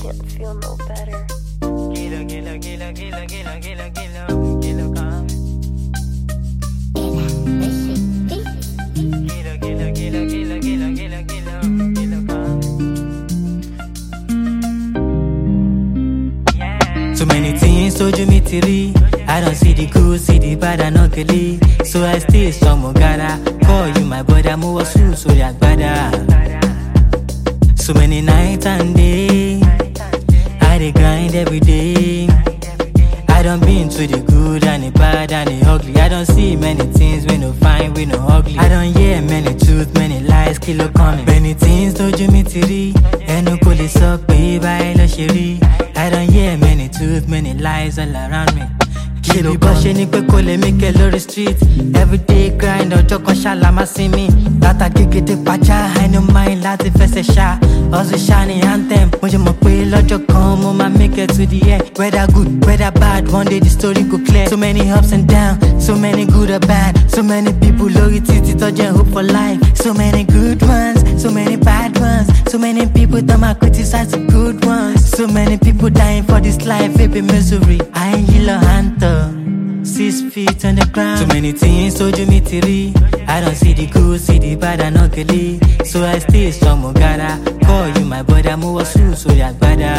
can't feel no better. Kilo, kilo, kilo, kilo, kilo, kilo, kilo, kilo, come. Kilo, kilo, kilo, kilo, kilo, kilo, kilo, kilo, come. Yeah. So many things told you me to read. I don't see the good, see the bad and ugly. So I stay strong, Mogara. Call you my brother, mo wasu, so that bada. So many nights and days, I dey grind every day. I done been to the good and the bad and the ugly. I don't see many things we no fine, we no ugly. I don't hear many truth, many lies, kilo coming. Many things told you me to read. Enu ko le so pe báyìí ló ṣe rí. I don't hear many truth, many lies all around me. Kilo bọ́ṣe ni pé kò lè mí kẹ́ lórí street. Everyday grind, ọjọ́ kan ṣáàlà máa sin mi. Látà gègédé pàjá, I no mind láti fẹsẹ̀ ṣá. Hustle ṣá ni anthem. Mo ṣe mọ̀ pé lọ́jọ́ kan mo máa make it to the end. Whether good, whether bad, one day the story go clear. So many ups and downs, so many good or bad. So many people lórí títí tọ́jú hope for life. So many good ones, so many bad ones. So many people that might criticize the good ones. So many people dying for this life, it be misery. I ain't yellow hunter. 6 feet on the ground. So many things told you me to read. I don't see the good, see the bad and ugly. So I stay strong, Mogara. Call you my brother, mo wasu, so that bada.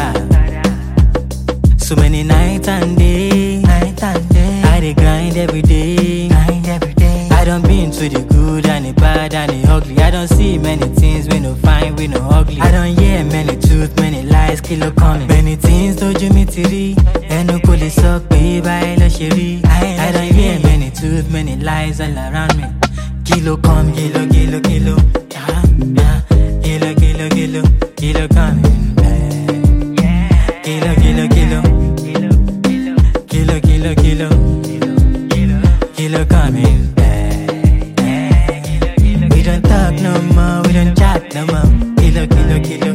So many nights and days, I dey grind every day. I done been to the good and the bad and the ugly. I don't see many things we no fine, we no ugly. I don't hear many truth, many lies, kilo coming. Many things told you me to read. Enu ko le so pe báyìí ló ṣe rí. I don't hear many truth, many lies all around me. Kilo come, kilo, kilo, kilo. Kilo, kilo, kilo, kilo coming back. Kilo, kilo, kilo. Kilo, kilo, kilo. Kilo coming back. We don't talk no more, we don't chat no more. Kilo, kilo, kilo.